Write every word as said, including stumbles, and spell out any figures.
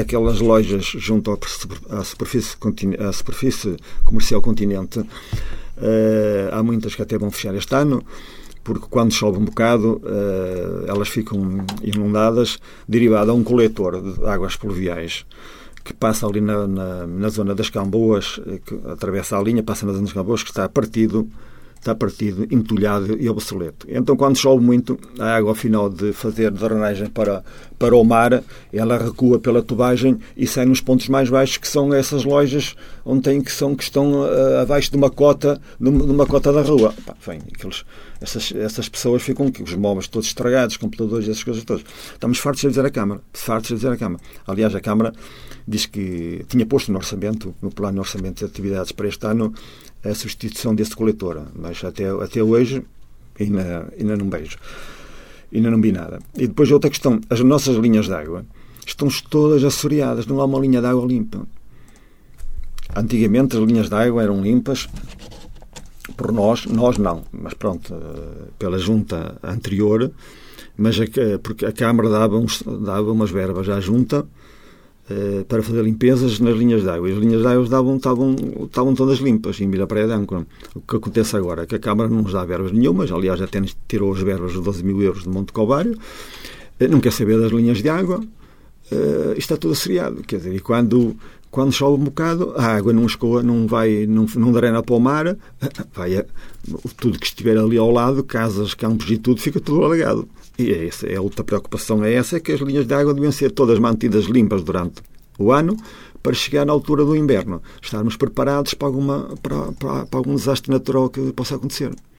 aquelas lojas junto ao, à, superfície, à superfície comercial Continente, uh, há muitas que até vão fechar este ano, porque quando chove um bocado, uh, elas ficam inundadas, derivado a um coletor de águas pluviais que passa ali na, na, na zona das Camboas, que atravessa a linha, passa na zona das Camboas, que está partido, está partido, entulhado e obsoleto. Então, quando chove muito, a água, ao final de fazer drenagem para, para o mar, ela recua pela tubagem e sai nos pontos mais baixos, que são essas lojas onde tem, que, são, que estão uh, abaixo de uma cota, de uma, de uma cota da rua. Pá, bem, aqueles, essas, essas pessoas ficam com os móveis todos estragados, computadores, essas coisas todas. Estamos fartos de dizer a Câmara. Fartos de dizer a Câmara. Aliás, a Câmara diz que tinha posto no orçamento, no plano de orçamento de atividades para este ano, a substituição desse coletor, mas até, até hoje ainda, ainda não vejo, ainda não vi nada. E depois outra questão, as nossas linhas de água estão todas assoreadas, não há uma linha de água limpa. Antigamente as linhas de água eram limpas por nós, nós não, mas pronto, pela junta anterior, mas a, porque a Câmara dava, uns, dava umas verbas à junta para fazer limpezas nas linhas de água. E as linhas de água estavam, estavam, estavam todas limpas em Vila Praia de Âncora. O que acontece agora é que a Câmara não nos dá verbas nenhumas, aliás, até tirou as verbas de doze mil euros de Monte Calvário, não quer saber das linhas de água, uh, está tudo asseriado. Quer dizer, e quando, quando chove um bocado, a água não escoa, não vai, não, não drena para o mar, vai a, tudo que estiver ali ao lado, casas, campos e tudo, fica tudo alagado. E é essa, é a outra preocupação, é essa, é que as linhas de água devem ser todas mantidas limpas durante o ano, para chegar na altura do inverno, estarmos preparados para, alguma, para, para, para algum desastre natural que possa acontecer.